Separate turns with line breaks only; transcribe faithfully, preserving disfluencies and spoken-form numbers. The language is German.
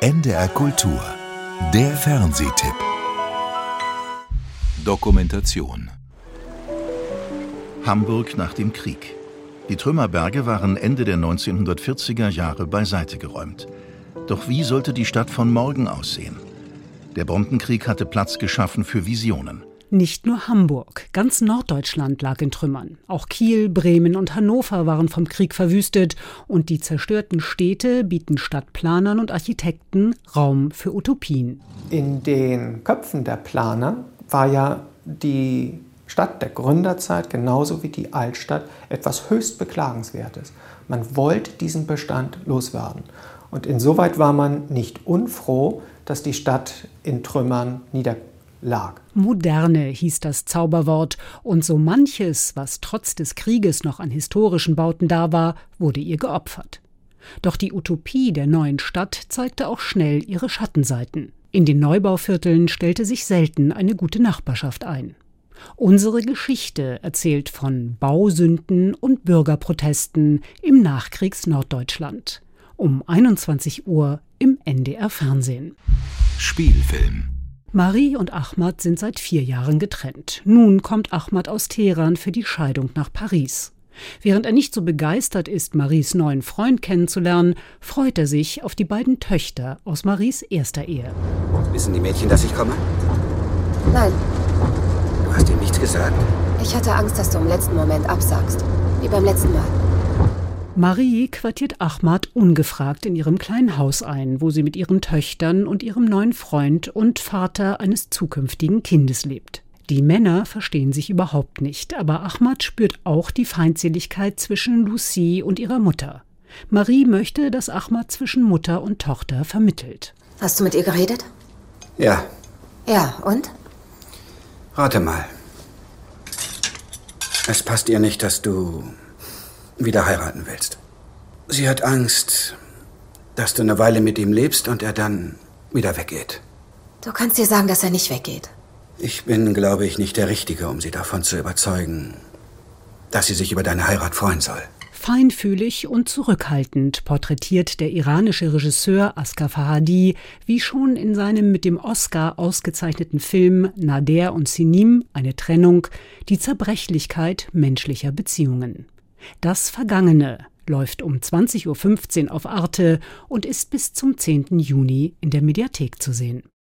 N D R Kultur. Der Fernsehtipp. Dokumentation.
Hamburg nach dem Krieg. Die Trümmerberge waren Ende der neunzehnhundertvierziger Jahre beiseite geräumt. Doch wie sollte die Stadt von morgen aussehen? Der Bombenkrieg hatte Platz geschaffen für Visionen.
Nicht nur Hamburg, ganz Norddeutschland lag in Trümmern. Auch Kiel, Bremen und Hannover waren vom Krieg verwüstet. Und die zerstörten Städte bieten Stadtplanern und Architekten Raum für Utopien.
In den Köpfen der Planer war ja die Stadt der Gründerzeit genauso wie die Altstadt etwas höchst Beklagenswertes. Man wollte diesen Bestand loswerden. Und insoweit war man nicht unfroh, dass die Stadt in Trümmern niederlag.
Moderne hieß das Zauberwort, und so manches, was trotz des Krieges noch an historischen Bauten da war, wurde ihr geopfert. Doch die Utopie der neuen Stadt zeigte auch schnell ihre Schattenseiten. In den Neubauvierteln stellte sich selten eine gute Nachbarschaft ein. Unsere Geschichte erzählt von Bausünden und Bürgerprotesten im Nachkriegs-Norddeutschland. Um einundzwanzig Uhr im N D R Fernsehen.
Spielfilm.
Marie und Ahmad sind seit vier Jahren getrennt. Nun kommt Ahmad aus Teheran für die Scheidung nach Paris. Während er nicht so begeistert ist, Maries neuen Freund kennenzulernen, freut er sich auf die beiden Töchter aus Maries erster Ehe.
Wissen die Mädchen, dass ich komme?
Nein.
Du hast ihnen nichts gesagt?
Ich hatte Angst, dass du im letzten Moment absagst. Wie beim letzten Mal.
Marie quartiert Ahmad ungefragt in ihrem kleinen Haus ein, wo sie mit ihren Töchtern und ihrem neuen Freund und Vater eines zukünftigen Kindes lebt. Die Männer verstehen sich überhaupt nicht, aber Ahmad spürt auch die Feindseligkeit zwischen Lucie und ihrer Mutter. Marie möchte, dass Ahmad zwischen Mutter und Tochter vermittelt.
Hast du mit ihr geredet?
Ja.
Ja, und?
Rate mal. Es passt ihr nicht, dass du wieder heiraten willst. Sie hat Angst, dass du eine Weile mit ihm lebst und er dann wieder weggeht.
Du kannst ihr sagen, dass er nicht weggeht.
Ich bin, glaube ich, nicht der Richtige, um sie davon zu überzeugen, dass sie sich über deine Heirat freuen soll.
Feinfühlig und zurückhaltend porträtiert der iranische Regisseur Asghar Farhadi, wie schon in seinem mit dem Oscar ausgezeichneten Film Nader und Sinim, eine Trennung, die Zerbrechlichkeit menschlicher Beziehungen. Das Vergangene läuft um zwanzig Uhr fünfzehn auf Arte und ist bis zum zehnten Juni in der Mediathek zu sehen.